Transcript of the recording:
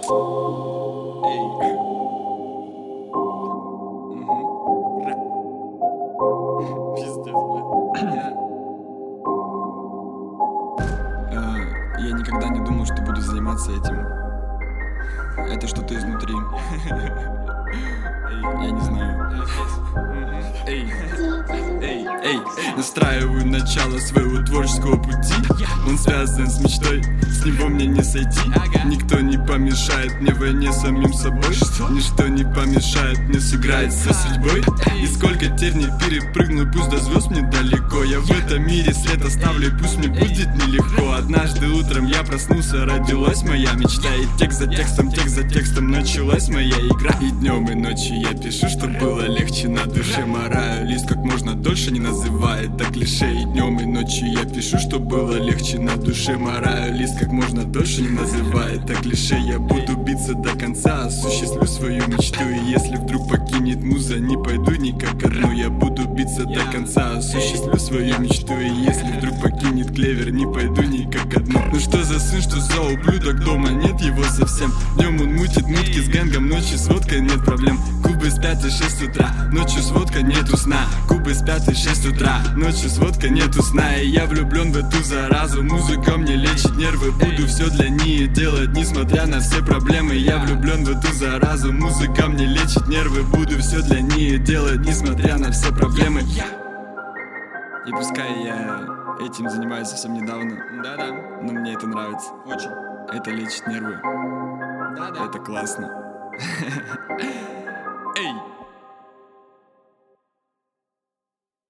Я никогда не думал, что буду заниматься этим. Это что-то изнутри. Я не знаю. Настраиваю начало своего творческого пути. Он связан с мечтой, с него мне не сойти. Никто не помешает мне в войне с самим собой. Ничто не помешает мне сыграть со судьбой. И сколько терний перепрыгну, пусть до звезд мне далеко. Я в этом мире след оставлю, пусть мне будет нелегко. Однажды утром я проснулся, родилась моя мечта. И текст за текстом началась моя игра. И днем и ночью я пишу, чтоб было легче на душе. Мораю лист как можно дольше, не называя это клише. И днем и ночью я пишу, чтоб было легче на душе. Мораю лист как можно дольше, не называя это клише. Я буду биться до конца, осуществлю свою мечту. И если вдруг покинет муза, не пойду никак одну. Я буду биться до конца, осуществлю свою мечту. И если вдруг покинет клевер, не пойду никак одну. Ну что за сын, что за ублюдок, дома нет его совсем. Днем он мутит мутки с гэнгом, ночью с водкой нет проблем. Кубы спят и 6 утра, ночью с водкой нету сна. Кубы спят и 6 утра, ночью с водкой нету сна. И я влюблен в эту заразу, музыка мне лечит нервы. Буду все для нее делать, несмотря на все проблемы. Я влюблен в эту заразу, музыка мне лечит нервы. Буду все для нее делать, несмотря на все проблемы. И пускай я этим занимаюсь совсем недавно, но мне это нравится. Очень. Это лечит нервы. Это классно. Эй!